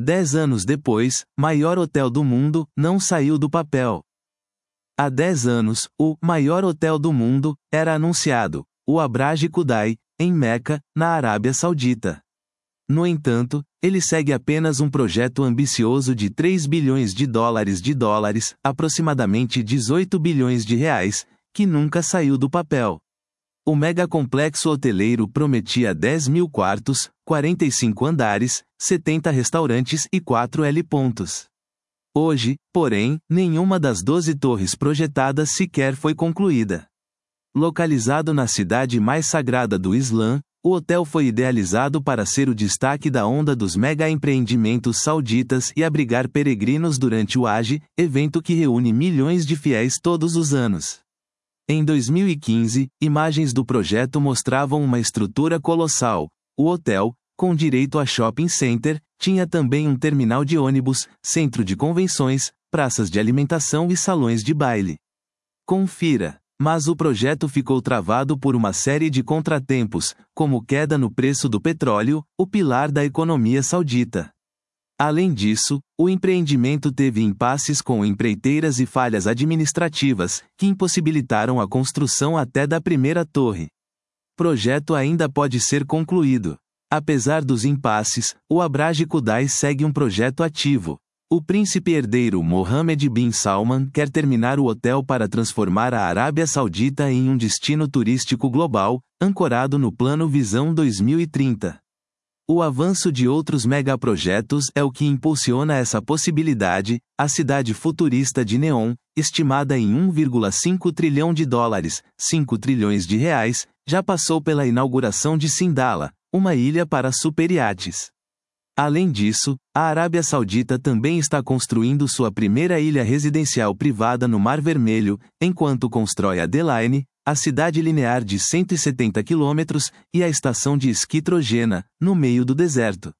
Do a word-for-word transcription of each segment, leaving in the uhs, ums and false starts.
Dez anos depois, maior hotel do mundo, não saiu do papel. Há dez anos, o maior hotel do mundo era anunciado, o Abraj Khudai, em Meca, na Arábia Saudita. No entanto, ele segue apenas um projeto ambicioso de três bilhões de dólares de dólares, aproximadamente dezoito bilhões de reais, que nunca saiu do papel. O megacomplexo hoteleiro prometia dez mil quartos, quarenta e cinco andares, setenta restaurantes e quatro L pontos. Hoje, porém, nenhuma das doze torres projetadas sequer foi concluída. Localizado na cidade mais sagrada do Islã, o hotel foi idealizado para ser o destaque da onda dos mega-empreendimentos sauditas e abrigar peregrinos durante o Hajj, evento que reúne milhões de fiéis todos os anos. Em dois mil e quinze, imagens do projeto mostravam uma estrutura colossal. O hotel, com direito a shopping center, tinha também um terminal de ônibus, centro de convenções, praças de alimentação e salões de baile. Confira. Mas o projeto ficou travado por uma série de contratempos, como queda no preço do petróleo, o pilar da economia saudita. Além disso, o empreendimento teve impasses com empreiteiras e falhas administrativas, que impossibilitaram a construção até da primeira torre. O projeto ainda pode ser concluído. Apesar dos impasses, o Abraj Khudai segue um projeto ativo. O príncipe herdeiro Mohammed bin Salman quer terminar o hotel para transformar a Arábia Saudita em um destino turístico global, ancorado no Plano Visão dois mil e trinta. O avanço de outros megaprojetos é o que impulsiona essa possibilidade. A cidade futurista de Neom, estimada em um vírgula cinco trilhão de dólares, cinco trilhões de reais, já passou pela inauguração de Sindala, uma ilha para superiates. Além disso, a Arábia Saudita também está construindo sua primeira ilha residencial privada no Mar Vermelho, enquanto constrói a The Line, a cidade linear de cento e setenta quilômetros, e a estação de esqui Trojena, no meio do deserto.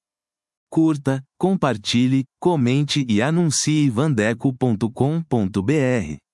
Curta, compartilhe, comente e anuncie vandeco ponto com ponto br.